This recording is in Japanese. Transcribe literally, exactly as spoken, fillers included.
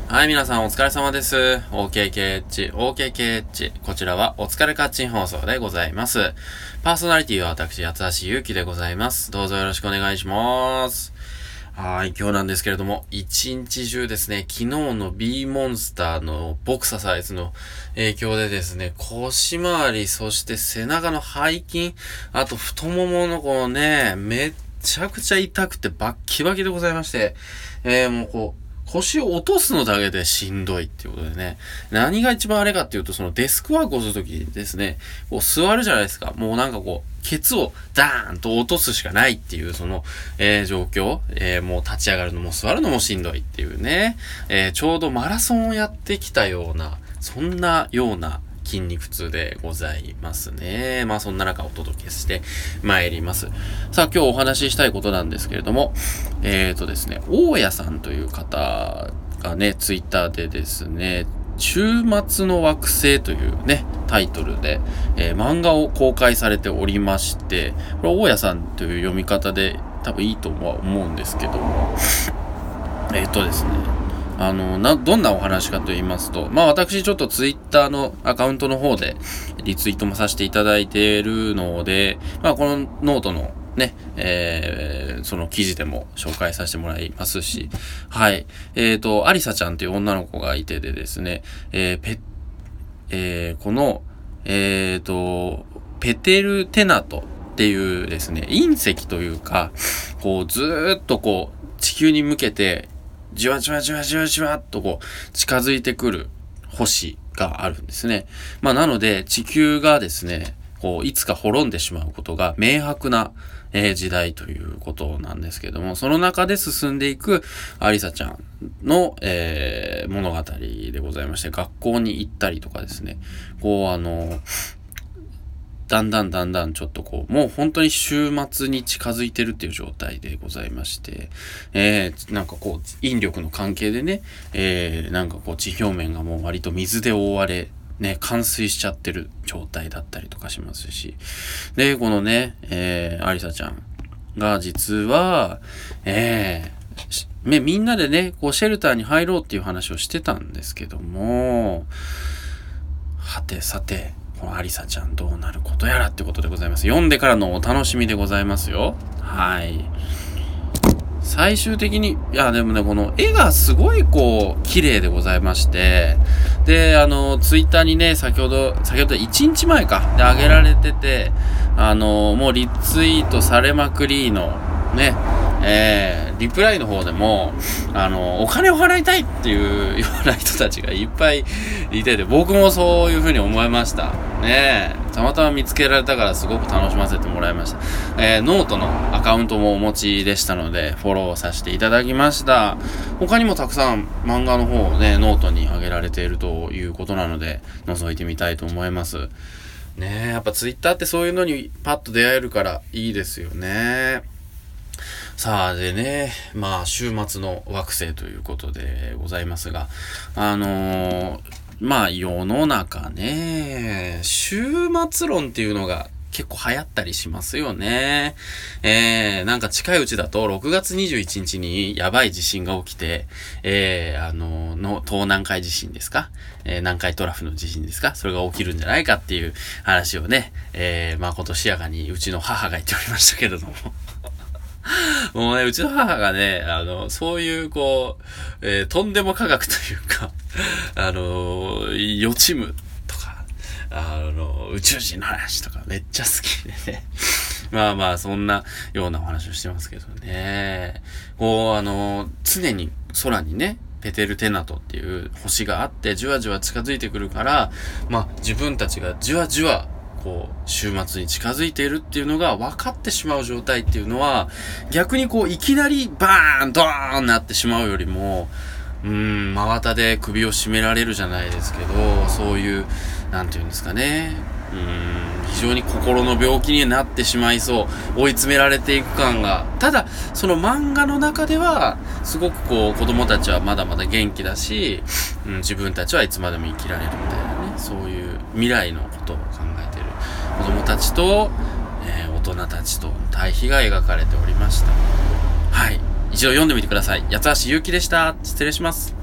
はい、皆さんお疲れ様です。オーケーケーエイチ、オーケーケーエイチ。こちらはお疲れカッチン放送でございます。パーソナリティは私、八橋ゆうきでございます。どうぞよろしくお願いします。はい、今日なんですけれども、一日中ですね、昨日の B モンスターのボクササイズの影響でですね、腰回り、そして背中の背筋、あと太もものこのね、めっちゃくちゃ痛くてバッキバキでございまして、えー、もうこう、腰を落とすのだけでしんどいっていうことでね。何が一番あれかっていうと、そのデスクワークをするときですね、こう座るじゃないですか。もうなんかこう、ケツをダーンと落とすしかないっていう、その、えー、状況。えー、もう立ち上がるのも座るのもしんどいっていうね。えー、ちょうどマラソンをやってきたような、そんなような、筋肉痛でございますね。まあそんな中お届けして参ります。さあ今日お話ししたいことなんですけれども、えーとですね、大家さんという方がね、ツイッターでですね、週末の惑星というね、タイトルで、えー、漫画を公開されておりまして、これ大家さんという読み方で多分いいとは思うんですけども、えーとですね、あの、な、どんなお話かと言いますと、まあ私ちょっとツイッターのアカウントの方でリツイートもさせていただいているので、まあこのノートのね、えー、その記事でも紹介させてもらいますし、はい。えっと、アリサちゃんという女の子がいてでですね、えー、ペ、えー、この、えっと、ペテルテナトっていうですね、隕石というか、こうずーっとこう地球に向けてじわじわじわじわじわっとこう近づいてくる星があるんですね。まあなので地球がですね、こういつか滅んでしまうことが明白な、えー、時代ということなんですけども、その中で進んでいくアリサちゃんの、えー、物語でございまして、学校に行ったりとかですね、こうあのだんだんだんだんちょっとこう、もう本当に週末に近づいてるっていう状態でございまして、えー、なんかこう、引力の関係でね、えー、なんかこう、地表面がもう割と水で覆われ、ね、冠水しちゃってる状態だったりとかしますし、で、このね、えー、アリサちゃんが実は、えー、ね、みんなでね、こう、シェルターに入ろうっていう話をしてたんですけども、はてさて、このアリサちゃんどうなることやらってことでございます。読んでからのお楽しみでございますよ。はい。最終的に、いやでもね、この絵がすごいこう、綺麗でございまして、で、あの、ツイッターにね、先ほど、先ほどいちにちまえか、で上げられてて、あの、もうリツイートされまくりの、ね、えー、リプライの方でも、あの、お金を払いたいっていうような人たちがいっぱいいてて、僕もそういう風に思いました。ねえ。たまたま見つけられたからすごく楽しませてもらいました。えー、ノートのアカウントもお持ちでしたので、フォローさせていただきました。他にもたくさん漫画の方をね、ノートに上げられているということなので、覗いてみたいと思います。ねえ、やっぱツイッターってそういうのにパッと出会えるからいいですよね。さあ、でね、まあ、週末の惑星ということでございますが、あのー、まあ、世の中ね、週末論っていうのが結構流行ったりしますよね。えー、なんか近いうちだとろくがつにじゅういちにちにやばい地震が起きて、えー、あのー、の、東南海地震ですか、えー、南海トラフの地震ですか、それが起きるんじゃないかっていう話をね、えー、まあ、ことしやかにうちの母が言っておりましたけれども。もうね、うちの母がね、あの、そういう、こう、えー、とんでも科学というか、あの、予知夢とか、あの、宇宙人の話とかめっちゃ好きでね。まあまあ、そんなようなお話をしてますけどね。こう、あの、常に空にね、ペテルテナトっていう星があって、じわじわ近づいてくるから、まあ、自分たちがじわじわ、こう週末に近づいているっていうのが分かってしまう状態っていうのは、逆にこういきなりバーンドーンなってしまうよりも、うーん真綿で首を絞められるじゃないですけど、そういうなんていうんですかね、うーん非常に心の病気になってしまいそう、追い詰められていく感が。ただその漫画の中ではすごくこう子供たちはまだまだ元気だし、うん、自分たちはいつまでも生きられるみたいなね、そういう未来のことを考えている子供たちと、えー、大人たちと対比が描かれておりました。はい、一度読んでみてください。八橋ゆうきでした。失礼します。